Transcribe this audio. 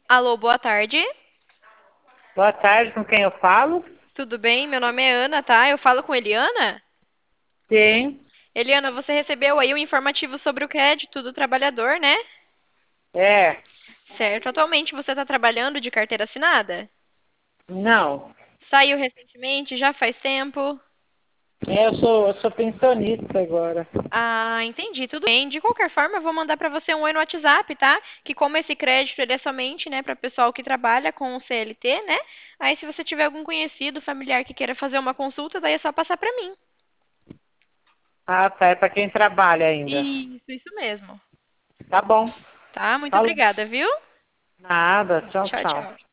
Alô, boa tarde. Boa tarde, com quem eu falo? Tudo bem? Meu nome é Ana, tá? Eu falo com Eliana? Sim, Eliana, você recebeu aí um informativo sobre o crédito do trabalhador, né? é. Certo. Atualmente você está trabalhando de carteira assinada? Não, Saiu recentemente? Já faz tempo? eu sou pensionista agora. Ah, entendi. Tudo bem. De qualquer forma, eu vou mandar para você um oi no WhatsApp, tá? Que como esse crédito ele é somente, né, para pessoal que trabalha com o CLT, né? Aí se você tiver algum conhecido, familiar que queira fazer uma consulta, daí é só passar para mim. Ah, tá, é para quem trabalha ainda. Isso mesmo. Tá bom, Tá? Muito falou. obrigada, viu? Nada, tchau, Tchau, tchau. tchau.